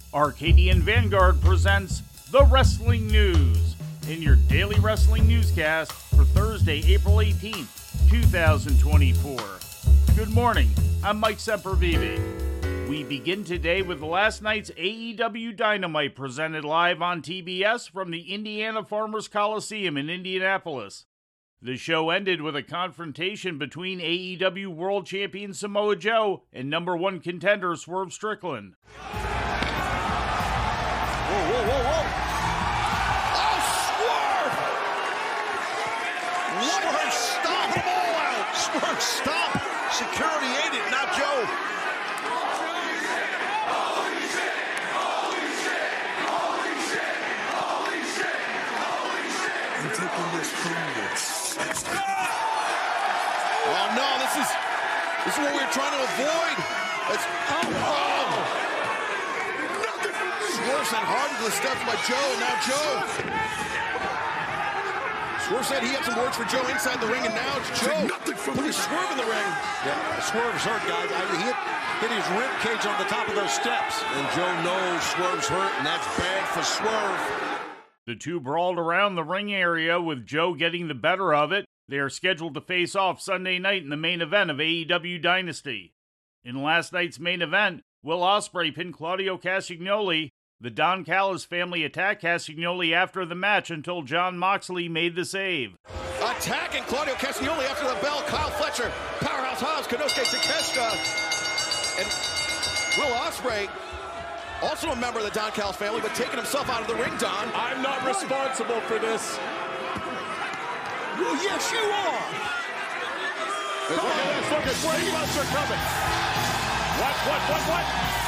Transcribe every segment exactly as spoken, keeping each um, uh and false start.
Arcadian Vanguard presents The Wrestling News in your daily wrestling newscast for Thursday, April eighteenth, twenty twenty-four. Good morning, I'm Mike Sempervive. We begin today with last night's A E W Dynamite presented live on T B S from the Indiana Farmers Coliseum in Indianapolis. The show ended with a confrontation between A E W World Champion Samoa Joe and number one contender Swerve Strickland. Whoa, whoa, whoa, whoa. Oh, Swerve! Swerve, stop them all out. Swerve, stop. Security ate it, not Joe. Holy shit, holy shit, holy shit, holy shit, holy shit. I'm taking this from you. Oh, no, this is, this is what we we're trying to avoid. It's, oh, oh. Swerve sent hard into the steps by Joe, and now Joe. Swerve said he had some words for Joe inside the ring, and now it's Joe. Nothing for Put his Swerve in the ring. Yeah, Swerve's hurt, guys. I mean, he hit, hit his rib cage on the top of those steps. And Joe knows Swerve's hurt, and that's bad for Swerve. The two brawled around the ring area with Joe getting the better of it. They are scheduled to face off Sunday night in the main event of A E W Dynasty. In last night's main event, Will Ospreay pinned Claudio Castagnoli. The Don Callis family attacked Castagnoli after the match until Jon Moxley made the save. Attacking Claudio Castagnoli after the bell. Kyle Fletcher, Powerhouse Hobbs, Konosuke Takeshita, and Will Ospreay, also a member of the Don Callis family, but taking himself out of the ring, Don. I'm not responsible for this. Well, yes, you are. Look at this. Look at Brainbusts are coming. What, what, what, what?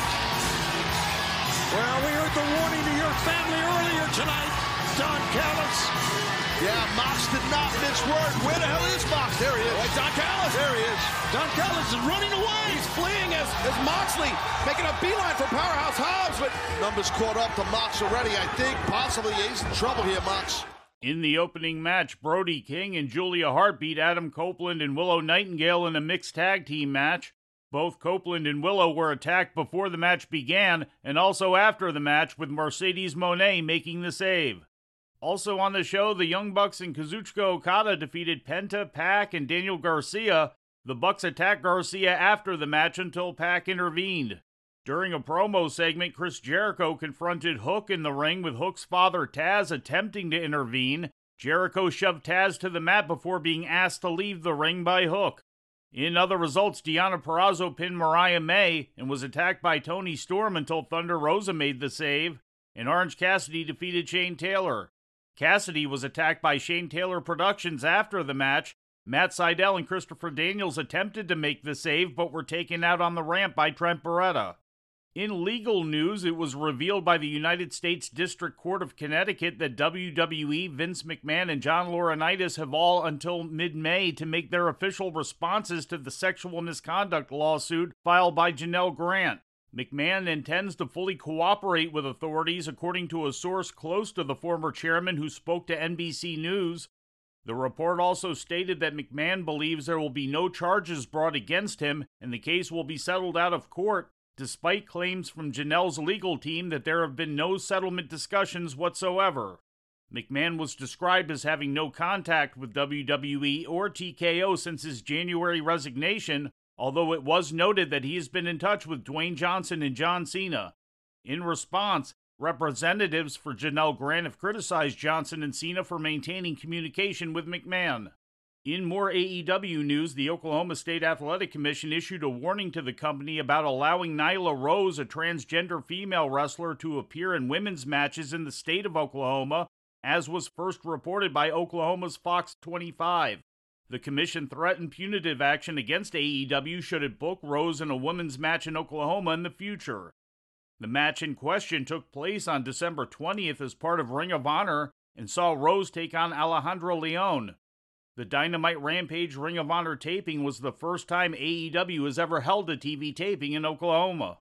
Well, we heard the warning to your family earlier tonight, Don Callis. Yeah, Mox did not miss word. Where the hell is Mox? There he is. Right, Don Callis. There he is. Don Callis is running away. He's fleeing as, as Moxley making a beeline for Powerhouse Hobbs, but numbers caught up to Mox already. I think possibly he's in trouble here, Mox. In the opening match, Brody King and Julia Hart beat Adam Copeland and Willow Nightingale in a mixed tag team match. Both Copeland and Willow were attacked before the match began and also after the match, with Mercedes Moné making the save. Also on the show, the Young Bucks and Kazuchika Okada defeated Penta, Pac, and Daniel Garcia. The Bucks attacked Garcia after the match until Pac intervened. During a promo segment, Chris Jericho confronted Hook in the ring, with Hook's father Taz attempting to intervene. Jericho shoved Taz to the mat before being asked to leave the ring by Hook. In other results, Deonna Purrazzo pinned Mariah May and was attacked by Toni Storm until Thunder Rosa made the save, and Orange Cassidy defeated Shane Taylor. Cassidy was attacked by Shane Taylor Productions after the match. Matt Sydal and Christopher Daniels attempted to make the save, but were taken out on the ramp by Trent Beretta. In legal news, it was revealed by the United States District Court of Connecticut that W W E, Vince McMahon, and John Laurinaitis have all until mid-May to make their official responses to the sexual misconduct lawsuit filed by Janelle Grant. McMahon intends to fully cooperate with authorities, according to a source close to the former chairman who spoke to N B C News. The report also stated that McMahon believes there will be no charges brought against him and the case will be settled out of court, despite claims from Janelle's legal team that there have been no settlement discussions whatsoever. McMahon was described as having no contact with W W E or T K O since his January resignation, although it was noted that he has been in touch with Dwayne Johnson and John Cena. In response, representatives for Janelle Grant have criticized Johnson and Cena for maintaining communication with McMahon. In more A E W news, the Oklahoma State Athletic Commission issued a warning to the company about allowing Nyla Rose, a transgender female wrestler, to appear in women's matches in the state of Oklahoma, as was first reported by Oklahoma's Fox twenty-five. The commission threatened punitive action against A E W should it book Rose in a women's match in Oklahoma in the future. The match in question took place on December twentieth as part of Ring of Honor and saw Rose take on Alejandra Leon. The Dynamite Rampage Ring of Honor taping was the first time A E W has ever held a T V taping in Oklahoma.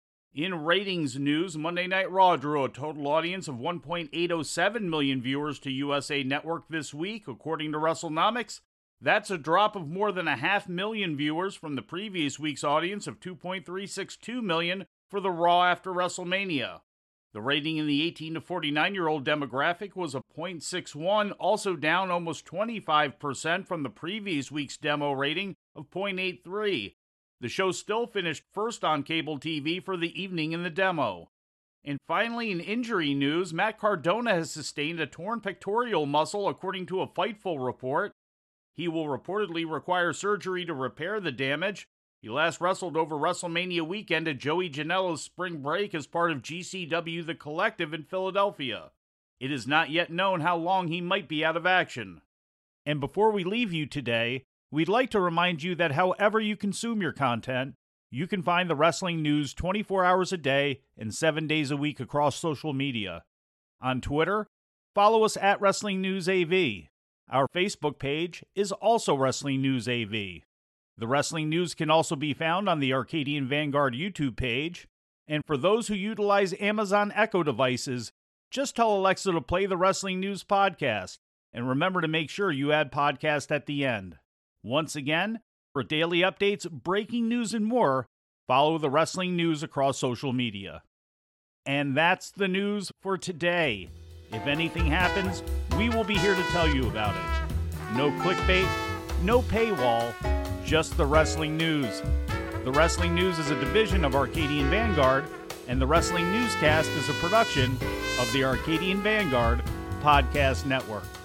In ratings news, Monday Night Raw drew a total audience of one point eight oh seven million viewers to U S A Network this week, according to WrestleNomics. That's a drop of more than a half million viewers from the previous week's audience of two point three six two million for the Raw after WrestleMania. The rating in the eighteen to forty-nine-year-old demographic was a point six one, also down almost twenty-five percent from the previous week's demo rating of point eight three. The show still finished first on cable T V for the evening in the demo. And finally, in injury news, Matt Cardona has sustained a torn pectoral muscle according to a Fightful report. He will reportedly require surgery to repair the damage. He last wrestled over WrestleMania weekend at Joey Janela's spring break as part of G C W The Collective in Philadelphia. It is not yet known how long he might be out of action. And before we leave you today, we'd like to remind you that however you consume your content, you can find the wrestling news twenty-four hours a day and seven days a week across social media. On Twitter, follow us at Wrestling News A V. Our Facebook page is also Wrestling News A V. The Wrestling News can also be found on the Arcadian Vanguard YouTube page. And for those who utilize Amazon Echo devices, just tell Alexa to play the Wrestling News podcast. And remember to make sure you add podcast at the end. Once again, for daily updates, breaking news, and more, follow the Wrestling News across social media. And that's the news for today. If anything happens, we will be here to tell you about it. No clickbait, no paywall, just the Wrestling News. The Wrestling News is a division of Arcadian Vanguard, and the Wrestling Newscast is a production of the Arcadian Vanguard Podcast Network.